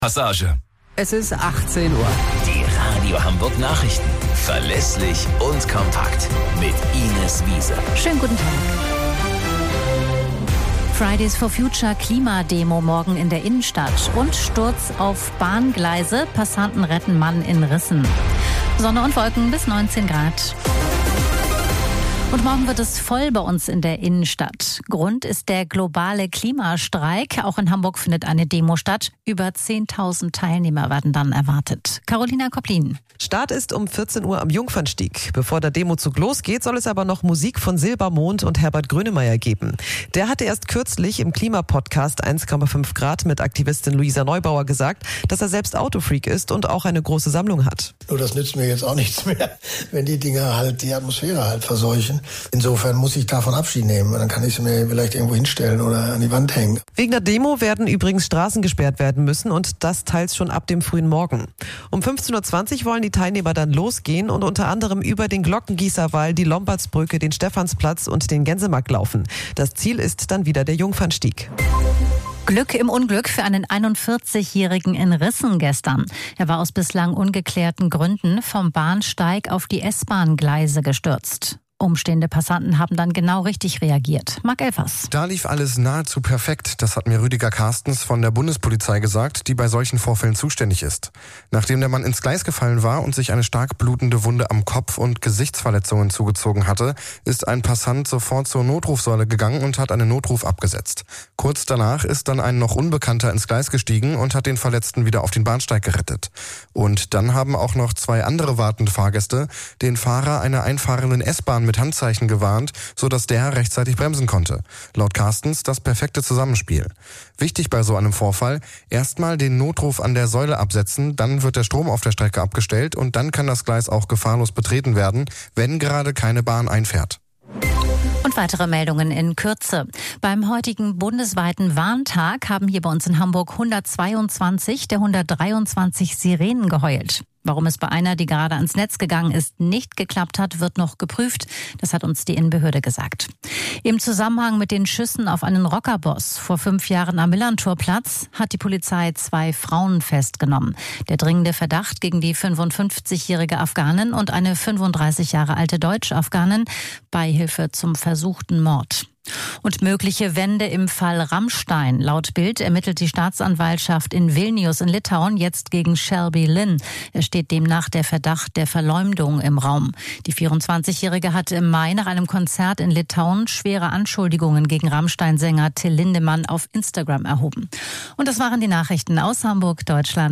Passage. Es ist 18 Uhr. Die Radio Hamburg Nachrichten. Verlässlich und kompakt. Mit Ines Wiese. Schönen guten Tag. Fridays for Future Klimademo morgen in der Innenstadt und Sturz auf Bahngleise. Passanten retten Mann in Rissen. Sonne und Wolken bis 19 Grad. Und morgen wird es voll bei uns in der Innenstadt. Grund ist der globale Klimastreik. Auch in Hamburg findet eine Demo statt. Über 10.000 Teilnehmer werden dann erwartet. Carolina Koplin. Start ist um 14 Uhr am Jungfernstieg. Bevor der Demozug losgeht, soll es aber noch Musik von Silbermond und Herbert Grönemeyer geben. Der hatte erst kürzlich im Klimapodcast 1,5 Grad mit Aktivistin Luisa Neubauer gesagt, dass er selbst Autofreak ist und auch eine große Sammlung hat. Nur das nützt mir jetzt auch nichts mehr, wenn die Dinger halt die Atmosphäre halt verseuchen. Insofern muss ich davon Abschied nehmen. Dann kann ich sie mir vielleicht irgendwo hinstellen oder an die Wand hängen. Wegen der Demo werden übrigens Straßen gesperrt werden müssen und das teils schon ab dem frühen Morgen. Um 15.20 Uhr wollen die Teilnehmer dann losgehen und unter anderem über den Glockengießerwall, die Lombardsbrücke, den Stephansplatz und den Gänsemarkt laufen. Das Ziel ist dann wieder der Jungfernstieg. Glück im Unglück für einen 41-Jährigen in Rissen gestern. Er war aus bislang ungeklärten Gründen vom Bahnsteig auf die S-Bahn-Gleise gestürzt. Umstehende Passanten haben dann genau richtig reagiert. Marc Elfers. Da lief alles nahezu perfekt. Das hat mir Rüdiger Carstens von der Bundespolizei gesagt, die bei solchen Vorfällen zuständig ist. Nachdem der Mann ins Gleis gefallen war und sich eine stark blutende Wunde am Kopf und Gesichtsverletzungen zugezogen hatte, ist ein Passant sofort zur Notrufsäule gegangen und hat einen Notruf abgesetzt. Kurz danach ist dann ein noch Unbekannter ins Gleis gestiegen und hat den Verletzten wieder auf den Bahnsteig gerettet. Und dann haben auch noch 2 andere wartende Fahrgäste den Fahrer einer einfahrenden S-Bahn mit Handzeichen gewarnt, sodass der rechtzeitig bremsen konnte. Laut Carstens das perfekte Zusammenspiel. Wichtig bei so einem Vorfall, erstmal den Notruf an der Säule absetzen, dann wird der Strom auf der Strecke abgestellt und dann kann das Gleis auch gefahrlos betreten werden, wenn gerade keine Bahn einfährt. Und weitere Meldungen in Kürze. Beim heutigen bundesweiten Warntag haben hier bei uns in Hamburg 122 der 123 Sirenen geheult. Warum es bei einer, die gerade ans Netz gegangen ist, nicht geklappt hat, wird noch geprüft. Das hat uns die Innenbehörde gesagt. Im Zusammenhang mit den Schüssen auf einen Rockerboss vor 5 Jahren am Millantorplatz hat die Polizei 2 Frauen festgenommen. Der dringende Verdacht gegen die 55-jährige Afghanin und eine 35 Jahre alte Deutsch-Afghanin, Beihilfe zum versuchten Mord. Und mögliche Wende im Fall Rammstein. Laut Bild ermittelt die Staatsanwaltschaft in Vilnius in Litauen jetzt gegen Shelby Lynn. Es steht demnach der Verdacht der Verleumdung im Raum. Die 24-Jährige hatte im Mai nach einem Konzert in Litauen schwere Anschuldigungen gegen Rammstein-Sänger Till Lindemann auf Instagram erhoben. Und das waren die Nachrichten aus Hamburg, Deutschland.